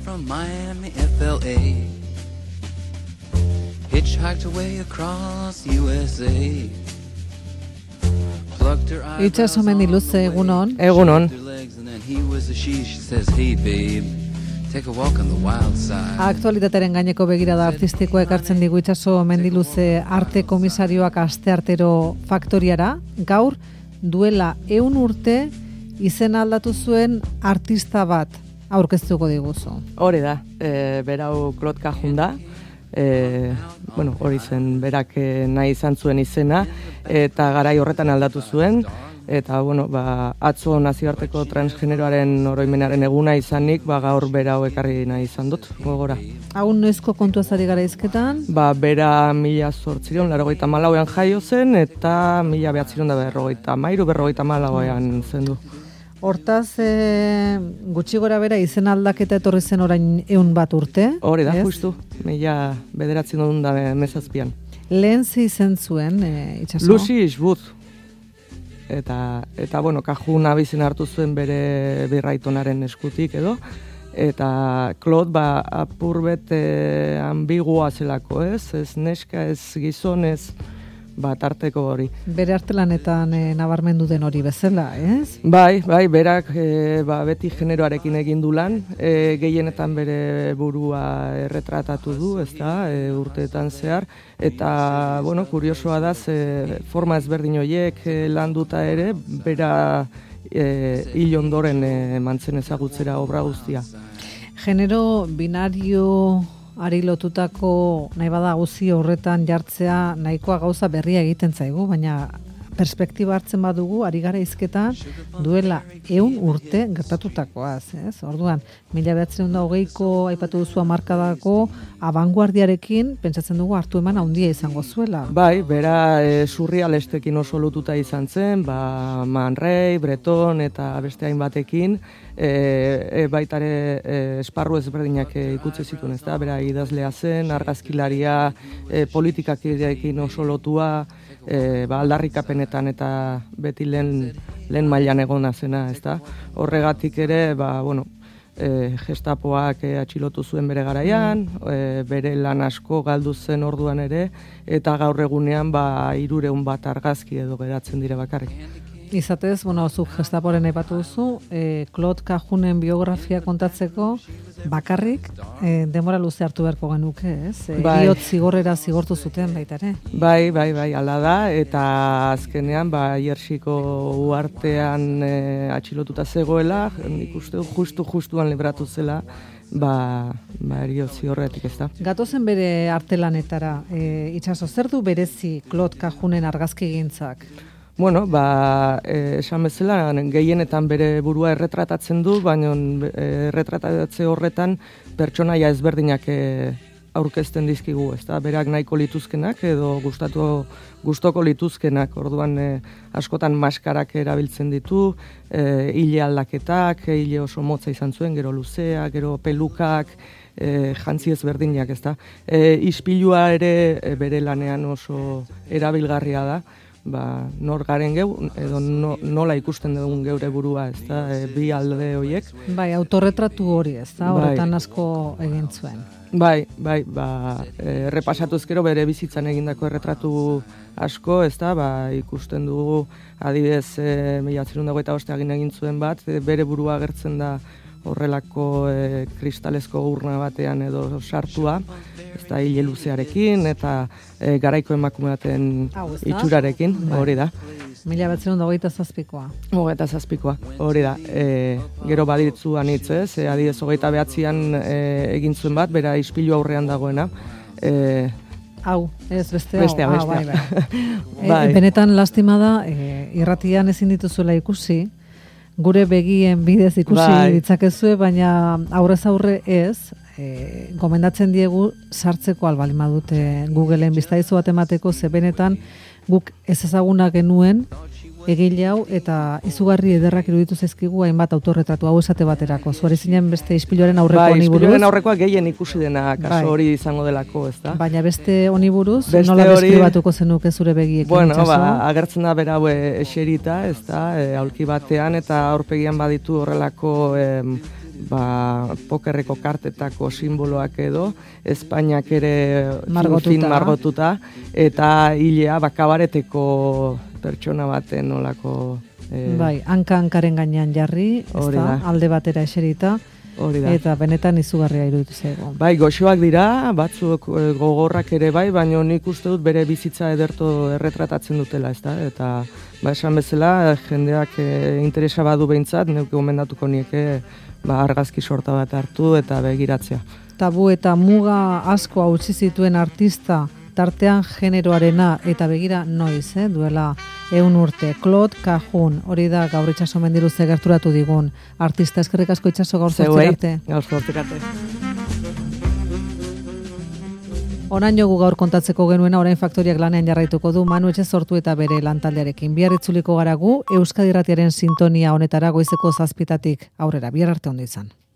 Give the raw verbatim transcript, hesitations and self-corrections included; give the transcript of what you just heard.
from Miami, F L A. Hitchhiked away across U S A. Itxaso Mendiluze, egunon. Egunon. Aktualitatearen gaineko begirada artistikoa ekartzen digu Itxaso Mendiluze arte komisarioak asteartero faktoriara. Gaur, duela ehun urte izena aldatu zuen artista bat aurkeztuko diguzu. Hori da, e, berau Claude Cajun da. E, bueno, hori zen berak nahi izan zuen izena eta garai horretan aldatu zuen eta bueno, ba, atzo nazioarteko transgeneroaren oroimenaren eguna izanik, ba, gaur berau ekarri nahi izan dut gogora. Hau noizko kontuaz ari gara hizketan? Ba, bera mila zortziron laurogeita hamalauean jaio zen eta mila behatziron da berrogeita hamairu berrogeita hamalauean zen du. Hortaz, e, gutxi gora bera izen aldaketa etorri zen orain ehun bat urte. Hori da, ez? Justu, mila bederatzen dut da mezazpian. Lehen ze izen zuen, e, Itxaso? Lucy Ishwood. Eta, eta bueno, Cajun abizen hartu zuen bere birraitonaren eskutik edo. Eta Claude, ba, apurbet e, ambigua zelako, ez? Ez neska, ez gizonez, bat arteko hori. Bere artelanetan e, nabarmendu den hori bezala, ez? Bai, bai, berak e, ba, beti generoarekin egin du lan, e, gehienetan bere burua erretratatu du, ezta, e, urteetan zehar, eta, bueno, kuriosoa da, ze forma ezberdin horiek e, landuta ere, bera e, hil ondoren e, mantzen ezagutzera obra guztia. Genero binario ari lotutako nahi bada guzi horretan jartzea nahikoa gauza berria egiten zaigu, baina perspektiba hartzen badugu, ari gara hizketan duela ehun urte gertatutakoaz, ez? Orduan, mila bederatziehun eta hogeiko aipatu duzu hamarkadako abanguardiarekin pentsatzen dugu hartu eman handia izango zuela. Bai, bera e, surrealestekin oso lotuta izan zen, ba, Man Ray, Breton eta beste hainbatekin, e, e, baitare e, esparru ezberdinak e, ikutze zituen, ezta? Bera idazlea zen, argazkilaria, e, politikakideekin oso lotua, E, ba, aldarrikapenetan eta beti lehen, lehen mailan egona zena, ezta? Horregatik ere, ba, bueno, e, gestapoak e, atxilotu zuen bere garaian, e, bere lan asko galdu zen orduan ere, eta gaur egunean ba, hirureun bat argazki edo geratzen dire bakarrik. Izatez, bueno, zuk gestaporen aipatu duzu, e, Claude Cajunen biografia kontatzeko bakarrik e, denbora luze hartu beharko genuke, ez? E, bai. Iot zigorrera zigortu zuten baita ere. Bai, bai, bai, hala da, eta azkenean, ba, Jerseyko uartean e, atxilotuta zegoela, nik uste justu justuan libratu zela, ba, ba eriot zigorretik, ez da. Gatozen bere artelanetara, e, Itxaso, zer du berezi Claude Cajunen argazkigintzak? Bueno, ba, eh, esan bezala, gehienetan bere burua erretratatzen du, baina eh, erretratatze horretan pertsonaia ezberdinak eh, aurkezten dizkigu, ezta? Berak nahiko lituzkenak edo gustatu gustoko lituzkenak, orduan eh, askotan maskarak erabiltzen ditu, eh, hile aldaketak, hile oso motza izan zuen, gero luzea, gero pelukak, eh, jantzi ezberdinak, ezta? Eh, ispilua ere eh, bere lanean oso erabilgarria da. Ba, nor garen geu, edo no, nola ikusten dugun geure burua, ez da, e, bi alde horiek. Bai, autorretratu hori, ez da, horretan bai. asko egin zuen. Bai, bai, ba, e, repasatu ezkero bere bizitzan egindako erretratu asko, ez da, ba, ikusten dugu, adibidez, e, mila bederatziehun eta hogeita bostean egin zuen bat, e, bere burua agertzen da horrelako e, kristalezko urna batean edo sartua, ez da hile luzearekin eta e, garaiko emakume baten itxurarekin, hori da. Mila bederatziehun eta hogeita zazpikoa. Hogeita zazpikoa, hori da. E, gero badiritzu anitz, ez? E, adibidez, hogeita behatzian e, egin zuen bat, bera ispilu aurrean dagoena. E, Hau, ez beste hau. Bestea, bestea. Ah, bai, bai. Bai. E, benetan lastima da, e, irratian ezin dituzuela ikusi, gure begien bidez ikusi bai. ditzakezue, baina aurrez aurre ez, e, gomendatzen diegu sartzeko albali madute Googleen biztaizu bat emateko, ze benetan guk ez ezaguna genuen egile hau eta izugarri ederrak iruditu zaizkigu hainbat autorretratu hau esate baterako. Zuari zinen beste ispiluaren aurreko bai, honi buruz. Bai, ispiluaren aurrekoa gehien ikusi dena, kaso bai. hori izango delako, ez da? Baina beste honi buruz, beste nola hori... deskribatuko zenuke zure begiekin? Bueno, Itxaso? ba, agertzen da bera eserita, ez da, e, aulki batean, eta aurpegian baditu horrelako... E, ba, pokerreko kartetako simboloak edo, Espainiak ere Margotuta. fin margotuta, eta hilea bakabareteko pertsona baten nolako... Eh, bai, hanka-hankaren gainean jarri, Hori ezta, da. alde batera eserita, hori da. eta benetan izugarria iruditu zaigu. Bai, goxoak dira, batzuk eh, gogorrak ere bai, baina nik uste dut bere bizitza ederto erretratatzen dutela, ezta? Eta, ba, esan bezala, jendeak eh, interesa badu behintzat, neuke gomendatuko nieke ba, argazki sorta bat hartu eta begiratzea. Tabu eta muga asko hautsi zituen artista, tartean generoarena, eta begira noiz, eh, duela eun urte. Claude Cajun, hori da gaur Itxaso Mendiluze gerturatu digun artista. Eskerrik asko Itxaso, gaur zortzik arte. Gaur zortzik arte. Onan jogu gaur kontatzeko genuena, orain Faktoriak lanean jarraituko du Manu Etxe sortu eta bere lantaldearekin. Bihar itzuliko gara gu, Euskadi Irratiaren sintonia honetara goizeko zazpitatik aurrera. Bihar arte ondo izan.